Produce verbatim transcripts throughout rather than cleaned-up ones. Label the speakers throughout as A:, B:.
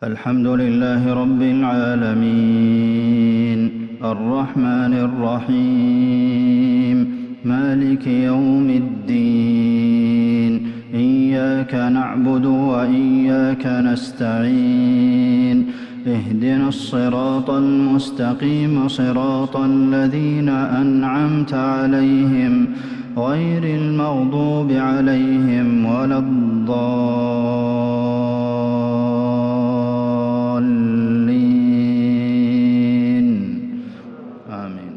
A: الحمد لله رب العالمين الرحمن الرحيم مالك يوم الدين إياك نعبد وإياك نستعين اهدنا الصراط المستقيم صراط الذين أنعمت عليهم غير المغضوب عليهم ولا الضالين آمين.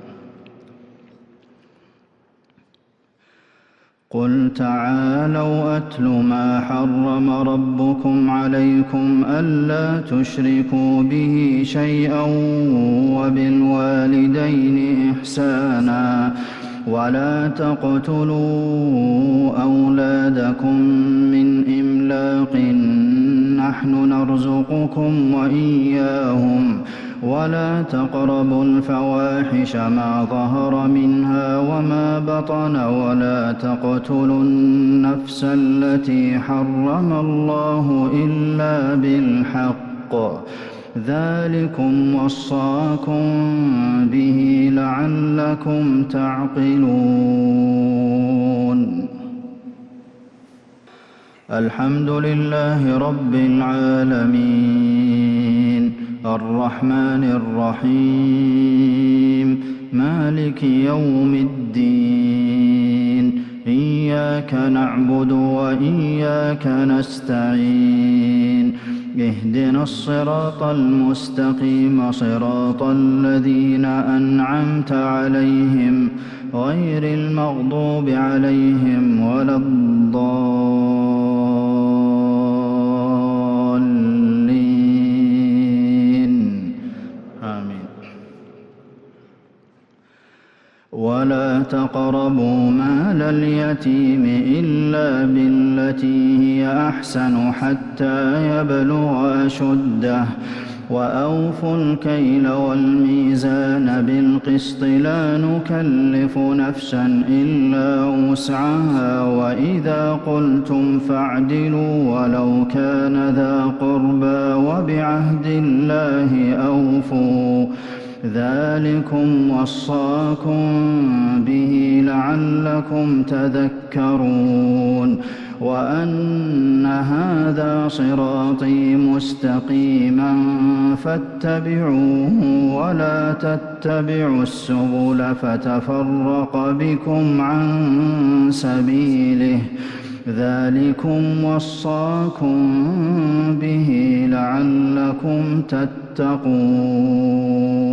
A: قل تعالوا أتل ما حرم ربكم عليكم ألا تشركوا به شيئا وبالوالدين إحسانا ولا تقتلوا أولادكم من إملاق نحن نرزقكم وإياهم ولا تقربوا الفواحش ما ظهر منها وما بطن ولا تقتلوا النفس التي حرم الله إلا بالحق ذلكم وصاكم به لعلكم تعقلون. الحمد لله رب العالمين الرحمن الرحيم مالك يوم الدين إياك نعبد وإياك نستعين اهدنا الصراط المستقيم صراط الذين أنعمت عليهم غير المغضوب عليهم ولا الضالين آمين. ولا تقربوا مال اليتيم إلا بالتي هي أحسن حتى يبلغ أشده وأوفوا الكيل والميزان بالقسط لا نكلف نفسا إلا وسعها وإذا قلتم فاعدلوا ولو كان ذا قربى وبعهد الله أوفوا ذلكم وصاكم به لعلكم تذكرون. وأن هذا صراطي مستقيما فاتبعوه ولا تتبعوا السبل فتفرق بكم عن سبيله ذلكم وصاكم به لعلكم تتقون.